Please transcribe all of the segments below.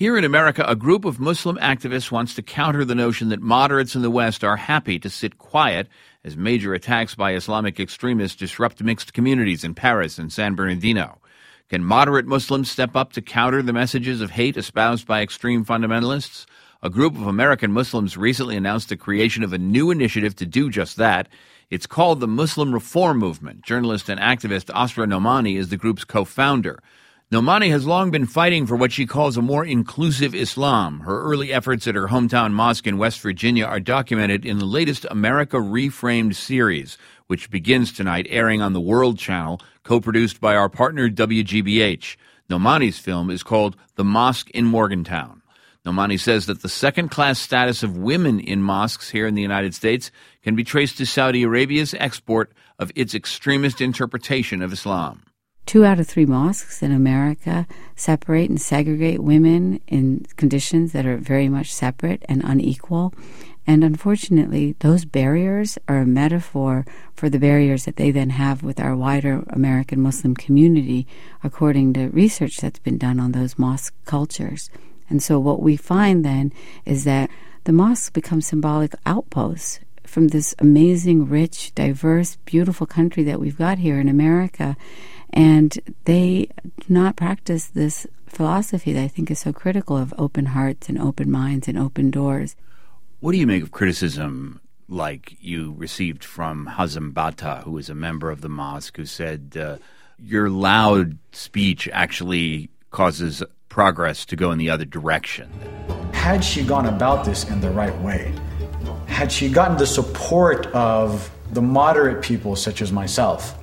Here in America, a group of Muslim activists wants to counter the notion that moderates in the West are happy to sit quiet as major attacks by Islamic extremists disrupt mixed communities in Paris and San Bernardino. Can moderate Muslims step up to counter the messages of hate espoused by extreme fundamentalists? A group of American Muslims recently announced the creation of a new initiative to do just that. It's called the Muslim Reform Movement. Journalist and activist Asra Nomani is the group's co-founder. Nomani has long been fighting for what she calls a more inclusive Islam. Her early efforts at her hometown mosque in West Virginia are documented in the latest America Reframed series, which begins tonight airing on the World Channel, co-produced by our partner WGBH. Nomani's film is called The Mosque in Morgantown. Nomani says that the second-class status of women in mosques here in the United States can be traced to Saudi Arabia's export of its extremist interpretation of Islam. 2 out of 3 mosques in America separate and segregate women in conditions that are very much separate and unequal. And unfortunately, those barriers are a metaphor for the barriers that they then have with our wider American Muslim community, according to research that's been done on those mosque cultures. And so what we find then is that the mosques become symbolic outposts from this amazing, rich, diverse, beautiful country that we've got here in America. And they do not practice this philosophy that I think is so critical of open hearts and open minds and open doors. What do you make of criticism like you received from Hazem Bata, who is a member of the mosque, who said your loud speech actually causes progress to go in the other direction? Had she gone about this in the right way, had she gotten the support of the moderate people such as myself,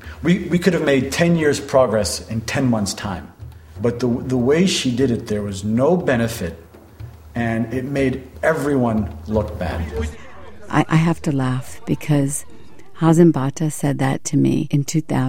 we could have made 10 years progress in 10 months' time. But the way she did it, there was no benefit, and it made everyone look bad. I have to laugh because Hazem Bata said that to me in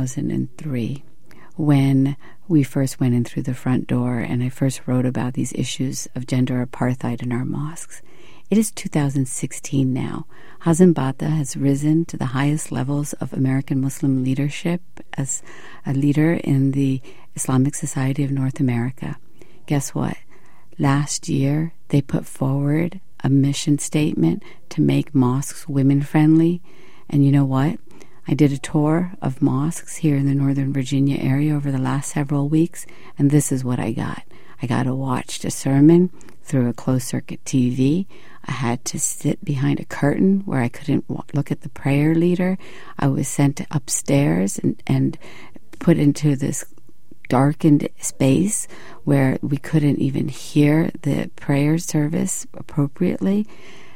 2003 when we first went in through the front door and I first wrote about these issues of gender apartheid in our mosques. It is 2016 now. Hazem Bata has risen to the highest levels of American Muslim leadership as a leader in the Islamic Society of North America. Guess what? Last year, they put forward a mission statement to make mosques women-friendly. And you know what? I did a tour of mosques here in the Northern Virginia area over the last several weeks, and this is what I got. I got to watch a sermon through a closed-circuit TV. I had to sit behind a curtain where I couldn't look at the prayer leader. I was sent upstairs and put into this darkened space where we couldn't even hear the prayer service appropriately.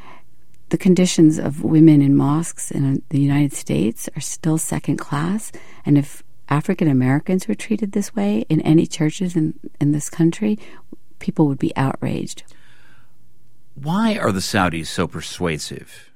The conditions of women in mosques in the United States are still second class, and if African Americans were treated this way in any churches in this country, people would be outraged. Why are the Saudis so persuasive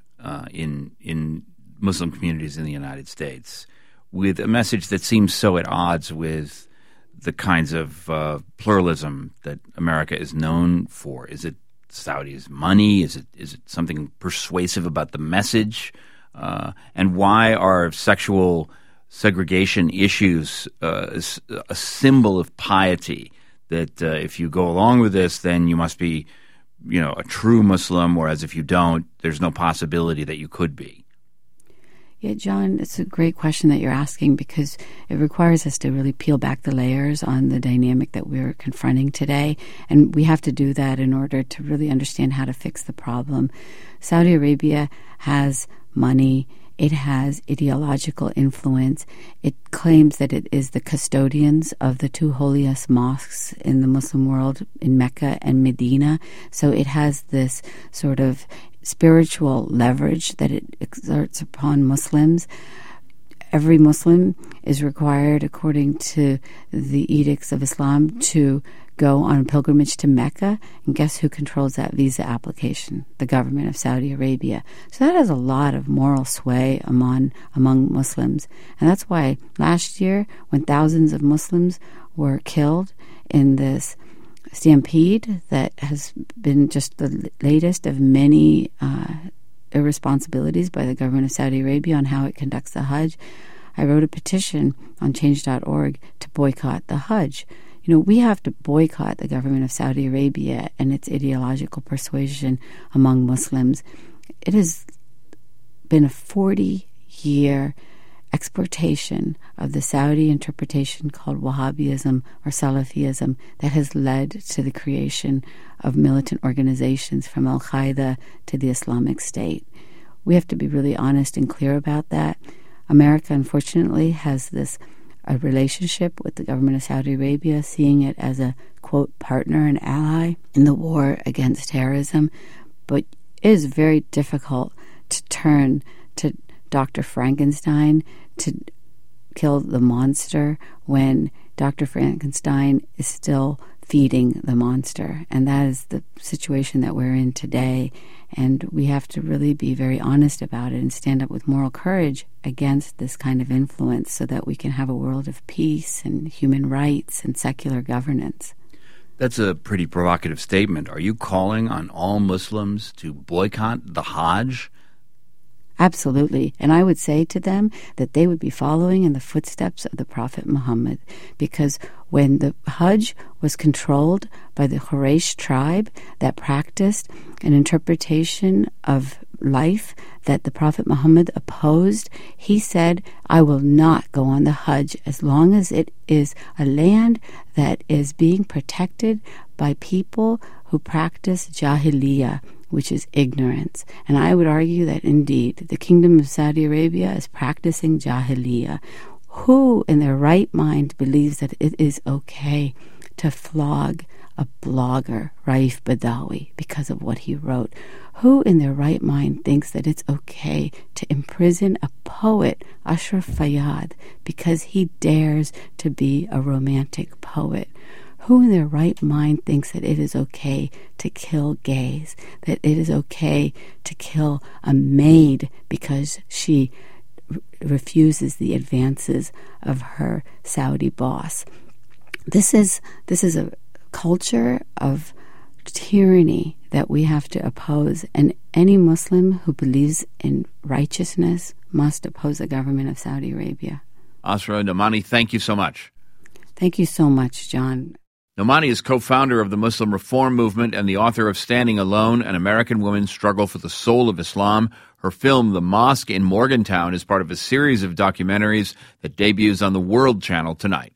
in Muslim communities in the United States with a message that seems so at odds with the kinds of pluralism that America is known for? Is it Saudis' money? Is it something persuasive about the message? And why are sexual segregation issues a symbol of piety? That if you go along with this, then you must be, a true Muslim, whereas if you don't, there's no possibility that you could be. Yeah, John, it's a great question that you're asking because it requires us to really peel back the layers on the dynamic that we're confronting today. And we have to do that in order to really understand how to fix the problem. Saudi Arabia has money. It has ideological influence. It claims that it is the custodians of the 2 holiest mosques in the Muslim world in Mecca and Medina. So it has this sort of spiritual leverage that it exerts upon Muslims. Every Muslim is required, according to the edicts of Islam, to go on a pilgrimage to Mecca. And guess who controls that visa application? The government of Saudi Arabia. So that has a lot of moral sway among Muslims. And that's why last year, when thousands of Muslims were killed in this stampede that has been just the latest of many irresponsibilities by the government of Saudi Arabia on how it conducts the Hajj, I wrote a petition on change.org to boycott the Hajj. we have to boycott the government of Saudi Arabia and its ideological persuasion among Muslims. It has been a 40-year exportation of the Saudi interpretation called Wahhabism or Salafism that has led to the creation of militant organizations from Al-Qaeda to the Islamic State. We have to be really honest and clear about that. America, unfortunately, has a relationship with the government of Saudi Arabia, seeing it as a, quote, partner and ally in the war against terrorism. But it is very difficult to turn to Dr. Frankenstein to kill the monster when Dr. Frankenstein is still feeding the monster. And that is the situation that we're in today. And we have to really be very honest about it and stand up with moral courage against this kind of influence so that we can have a world of peace and human rights and secular governance. That's a pretty provocative statement. Are you calling on all Muslims to boycott the Hajj? Absolutely. And I would say to them that they would be following in the footsteps of the Prophet Muhammad, because when the Hajj was controlled by the Quraysh tribe that practiced an interpretation of life that the Prophet Muhammad opposed, he said, I will not go on the Hajj as long as it is a land that is being protected by people who practice Jahiliyyah, which is ignorance. And I would argue that indeed the Kingdom of Saudi Arabia is practicing Jahiliyyah. Who in their right mind believes that it is okay to flog a blogger, Raif Badawi, because of what he wrote? Who in their right mind thinks that it's okay to imprison a poet, Ashraf Fayyad, because he dares to be a romantic poet? Who in their right mind thinks that it is okay to kill gays, that it is okay to kill a maid because she refuses the advances of her Saudi boss? This is a culture of tyranny that we have to oppose, and any Muslim who believes in righteousness must oppose the government of Saudi Arabia. Asra Nomani, thank you so much. Thank you so much, John. Nomani is co-founder of the Muslim Reform Movement and the author of Standing Alone, An American Woman's Struggle for the Soul of Islam. Her film, The Mosque in Morgantown, is part of a series of documentaries that debuts on the World Channel tonight.